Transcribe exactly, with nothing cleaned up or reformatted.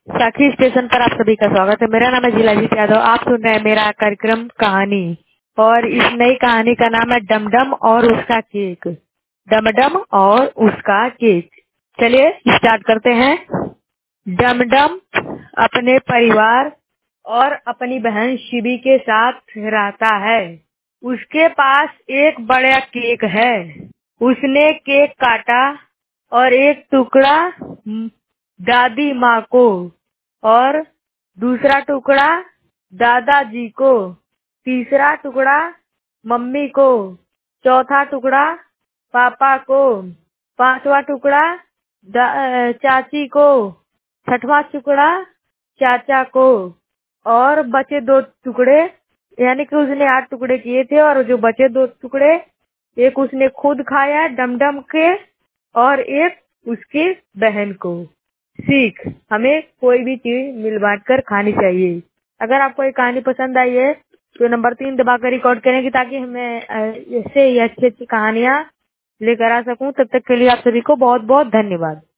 साखी स्टेशन पर आप सभी का स्वागत है। मेरा नाम है जिलाजीत यादव। आप सुन रहे हैं मेरा कार्यक्रम कहानी, और इस नई कहानी का नाम है डमडम और उसका केक। डमडम और उसका केक। चलिए स्टार्ट करते हैं। डमडम अपने परिवार और अपनी बहन शिबी के साथ रहता है। उसके पास एक बड़ा केक है। उसने केक काटा और एक टुकड़ा दादी माँ को और दूसरा टुकड़ा दादाजी को, तीसरा टुकड़ा मम्मी को, चौथा टुकड़ा पापा को, पांचवा टुकड़ा चाची को, छठवां टुकड़ा चाचा को, और बचे दो टुकड़े, यानी कि उसने आठ टुकड़े किए थे और जो बचे दो टुकड़े, एक उसने खुद खाया डमडम के और एक उसकी बहन को। सीख, हमें कोई भी चीज मिल बांट कर खानी चाहिए। अगर आपको ये कहानी पसंद आई है तो नंबर तीन दबाकर रिकॉर्ड करेंगे, ताकि हमें ऐसे ही अच्छी अच्छी कहानियां लेकर आ सकूं। तब तक के लिए आप सभी को बहुत बहुत धन्यवाद।